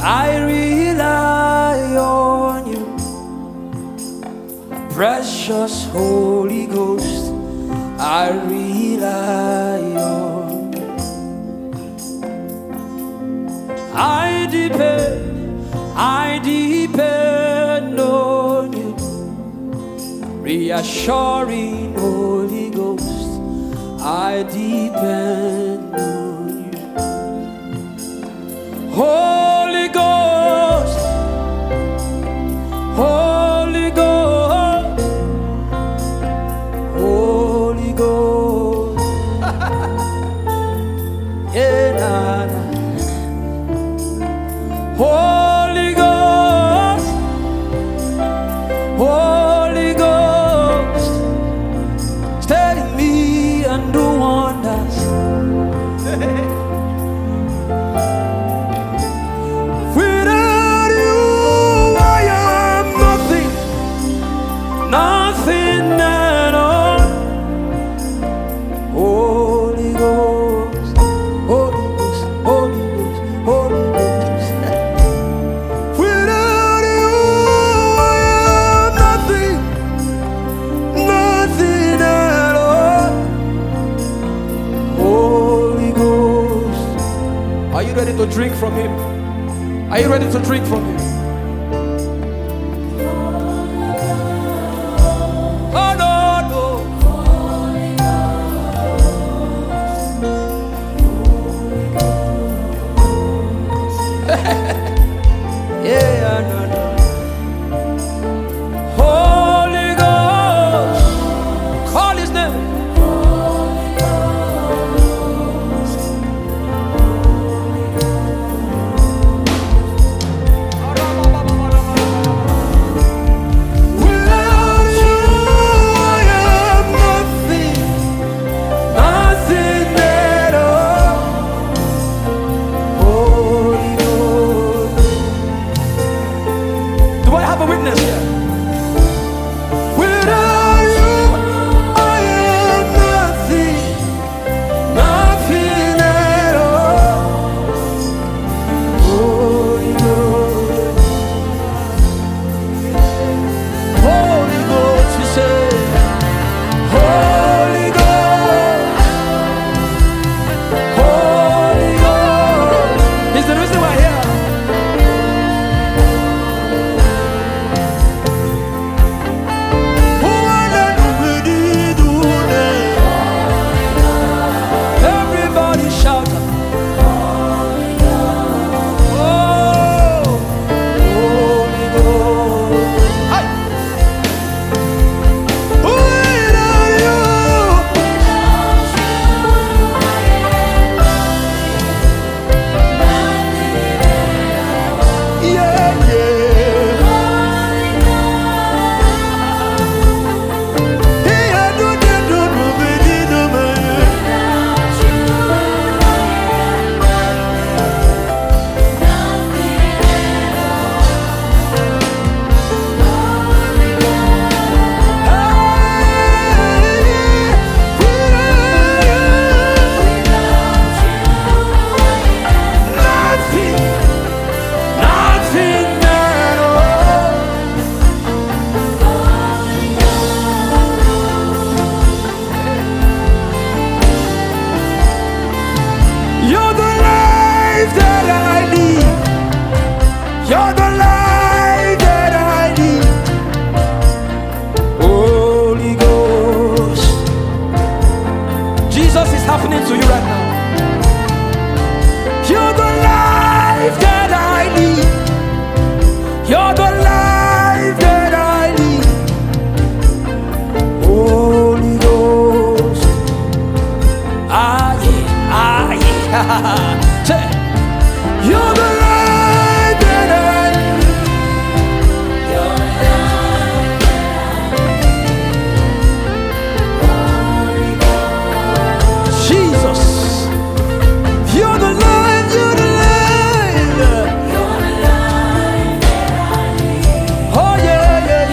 I rely on you, precious Holy Ghost. I rely on you. I depend on you, reassuring Holy Ghost. I depend on you, Holy Ghost, Holy Ghost, Holy Ghost. Yeah, nah, nah. Holy Ghost, Holy Ghost, stay in me and do wonders. Without you, I am nothing, nothing at all. Holy Ghost, Holy Ghost, Holy Ghost, Holy Ghost. Without you, I am nothing, nothing at all. Holy Ghost. Are you ready to drink from him? Are you ready to drink from him? Oh no, no. Yeah, no, no. Holy Ghost, call his name. Without you, I am nothing, nothing at all. Holy Ghost. Do I have a witness here? Without you, I am nothing, nothing at all. Holy Ghost, Holy Ghost, you say, Holy Ghost, Holy Ghost. Is the reason we're here. Everybody shout. Oh, Holy Ghost. Hi. Without you, yeah, yeah. Yeah, do, do, do, do, be, di, do, be. You're the life that I need. You're the life that I need. Holy Ghost. Jesus is happening to you right now. You're the life that I need. You're the life that I need. Holy Ghost. Ah, yeah, ah, yeah. Say, you're the light that I need. You're the light that I need. Jesus, you're the light, you're the light. You're the light that I need. Oh yeah, yeah,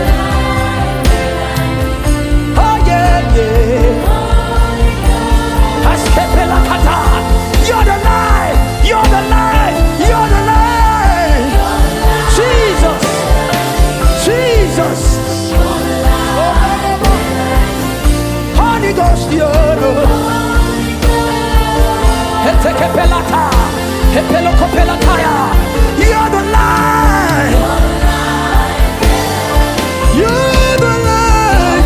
yeah. Oh yeah, yeah. You're the light, you're the light. Etekepelata, Epelokopelataya. You're the light. You're the light.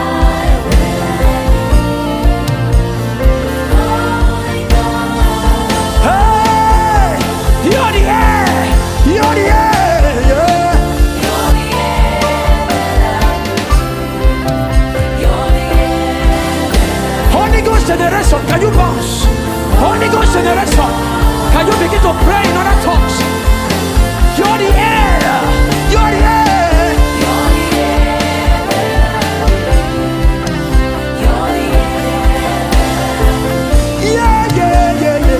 Hey, you're the air. You're the air. Yeah. Holy Ghost generation, can you bounce? Holy Ghost generation, can you begin to pray in other tongues? You're the air. You're the air. Yeah, yeah, yeah, yeah.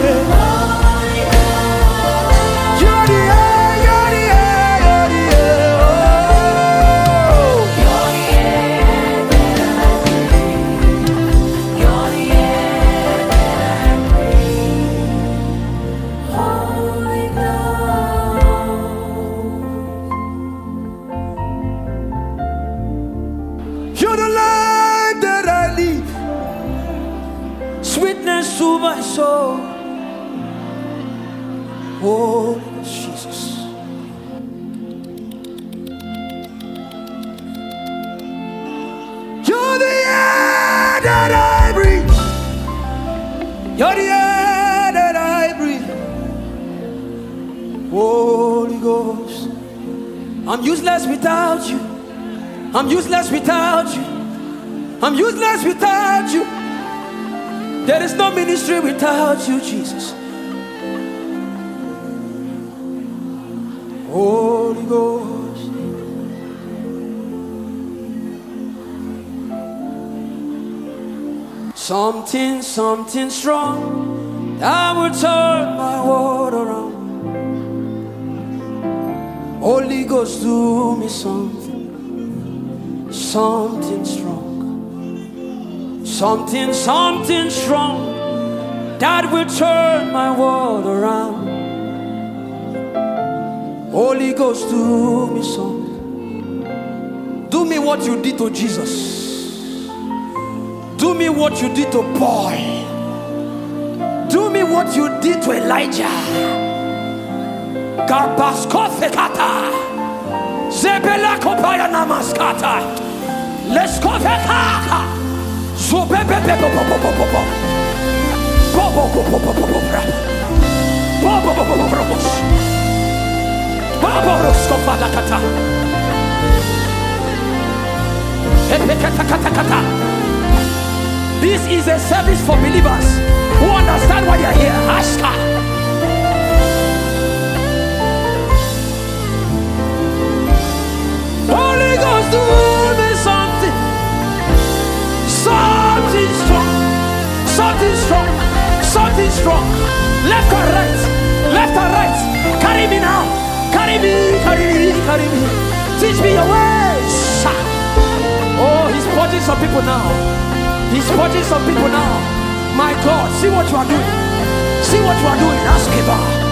You're the air. You're the air. You're the air. You're the light that I live, sweetness to my soul. Oh, Jesus. You're the air that I breathe. You're the air that I breathe. Holy Ghost, I'm useless without you. I'm useless without you. I'm useless without you. There is no ministry without you, Jesus. Holy Ghost. Something strong that will turn my world around. Holy Ghost, do me something strong. Something strong that will turn my world around. Holy Ghost, do me something. Do me what you did to Jesus. Do me what you did to Paul. Do me what you did to Elijah. Garbaskofekata. Zebela kopaya namaskata. Let's go vekaka. Zobebebebebebebebebe. Bobo-go-bo-bo-bo-bo-bra. Bobo-bo-bo-bo-bro-bosh. Bobo-roskofalakata. Epekata-kata-kata. This is a service for believers who understand why you're here. Ashka. Holy Ghost, do me something. Something strong. Something strong. Something strong. Left or right. Left or right. Carry me now. Carry me. Carry me. Carry me. Teach me your ways. Oh, he's purging some people now. He's purging some people now. My God, see what you are doing. See what you are doing. Ask him.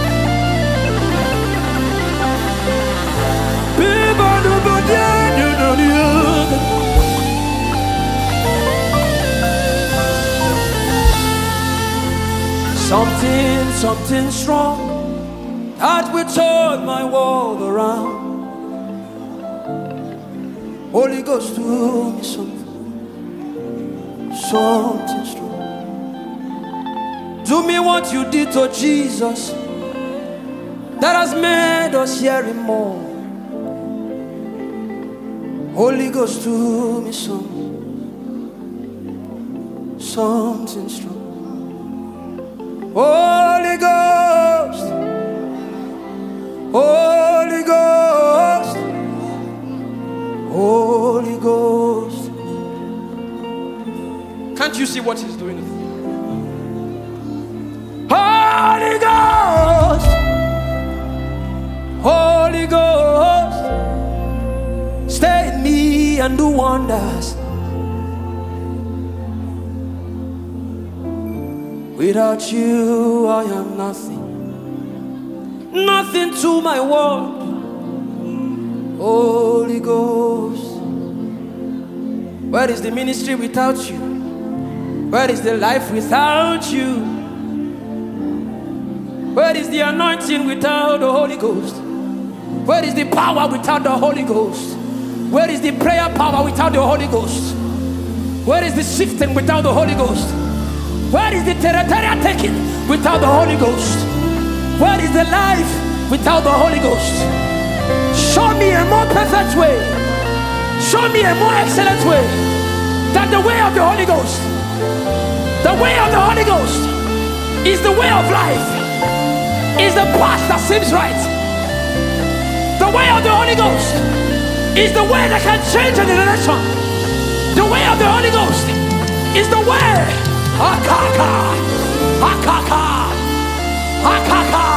Something strong that will turn my world around. Holy Ghost, do me something strong. Do me what you did to Jesus that has made us hear him more. Holy Ghost, do me something strong. Holy Ghost, Holy Ghost, Holy Ghost. Can't you see what he's doing? Holy Ghost, Holy Ghost, stay in me and do wonders. Without you, I am nothing. Nothing to my world. Holy Ghost, where is the ministry without you? Where is the life without you? Where is the anointing without the Holy Ghost? Where is the power without the Holy Ghost? Where is the prayer power without the Holy Ghost? Where is the shifting without the Holy Ghost? Where is the territorial taking without the Holy Ghost? Where is the life without the Holy Ghost? Show me a more perfect way. Show me a more excellent way than the way of the Holy Ghost. The way of the Holy Ghost is the way of life, is the path that seems right. The way of the Holy Ghost is the way that can change a generation. The way of the Holy Ghost is the way. Akaka, akaka, akaka.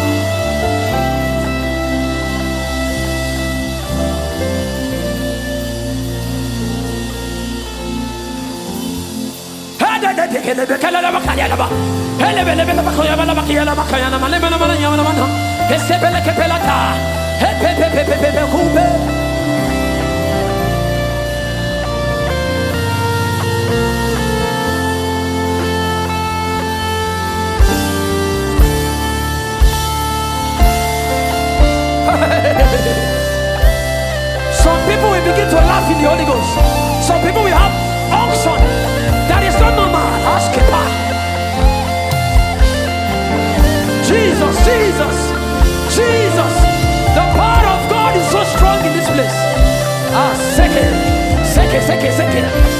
Some people will begin to laugh in the Holy Ghost. Some people will have unction that is not normal. Ask it. Jesus, Jesus, Jesus. The power of God is so strong in this place. Ah, second.